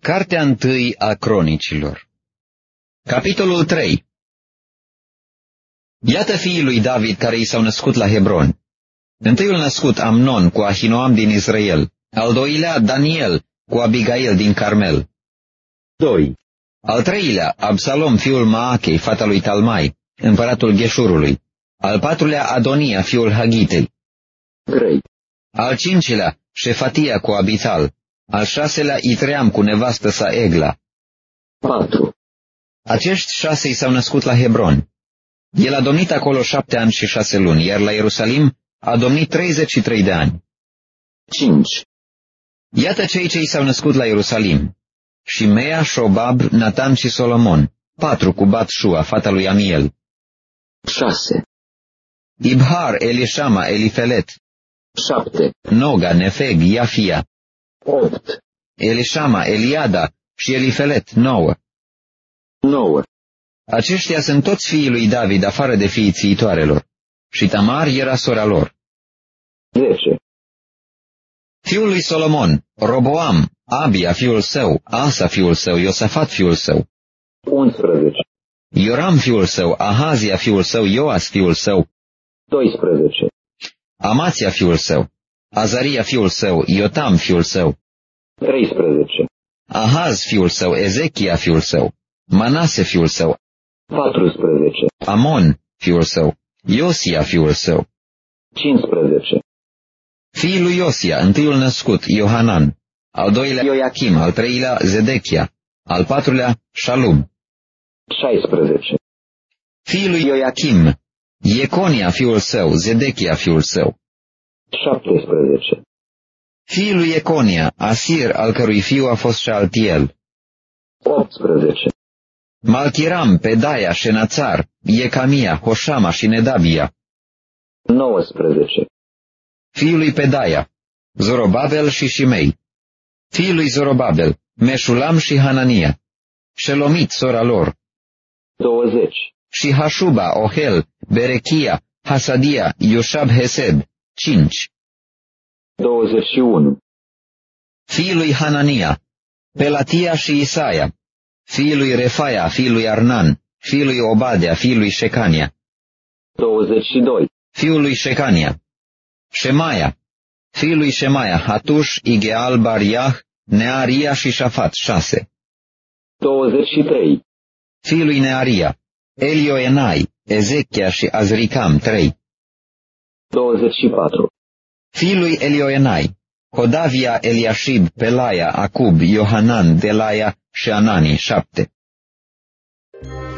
Cartea 1 a Cronicilor. Capitolul 3. Iată fiii lui David care i s-au născut la Hebron. Întâiul născut Amnon cu Ahinoam din Israel, al doilea Daniel cu Abigail din Carmel. 2. Al treilea Absalom fiul Maachei, fata lui Talmai, împăratul Gheșurului, al patrulea Adonia fiul Hagitei. 3. Al cincilea Șefatia cu Abital, al șaselea Itream cu nevastă sa Egla. 4. Acești 6 i s-au născut la Hebron. El a domnit acolo 7 ani și 6 luni, iar la Ierusalim a domnit 33 de ani. 5. Iată cei ce i s-au născut la Ierusalim: Shimea, Shobab, Natan și Solomon, 4 cu Bat-Shua, fata lui Amiel. 6. Ibhar, Elishama, Elifelet. 7. Noga, Nefeg, Iafia. 8. Elishama, Eliada și Elifelet, 9. 9. Aceștia sunt toți fiii lui David, afară de fiii țiitoarelor. Și Tamar era sora lor. 10. Fiul lui Solomon: Roboam, Abia fiul său, Asa fiul său, Iosafat fiul său. 11. Ioram fiul său, Ahazia fiul său, Ioas fiul său. 12. Amația fiul său, Azaria fiul său, Iotam fiul său. 13. Ahaz fiul său, Ezechia fiul său, Manase fiul său. 14. Amon fiul său, Iosia fiul său. 15. Fiii lui Iosia: întâiul născut Iohanan, al doilea Ioachim, al treilea Zedechia, al patrulea Shalum. 16. Fiii lui Ioachim: Ieconia fiul său, Zedechia fiul său. 17. Fiii lui Ieconia: Asir, al cărui fiu a fost Șaltiel. 18. Malchiram, Pedaia, Șenațar, Iecamia, Hoșama și Nedabia. 19. Fiii lui Pedaia: Zorobabel și Shimei. Fiii lui Zorobabel: Meșulam și Hanania. Shelomit, sora lor. 20. Și Hashuba, Ohel, Berechia, Hasadia, Ioshab Hesed. 5. 21. Fiii lui Hanania: Pelatia și Isaia. Fiii lui Refaia, fiii lui Arnan, fiii lui Obadea, fiii lui Shecania. 22. Fiul lui Shecania: Shemaia. Fiii lui Shemaia: Hatush, Igeal, Bariah, Nearia și Shafat. 6. 23. Fiii lui Nearia: Elioenai, Ezechia și Azricam. 3. 24. Fiii lui Elioenai: Hodavia, Eliashib, Pelaia, Acub, Iohanan, Delaia și Anani. 7.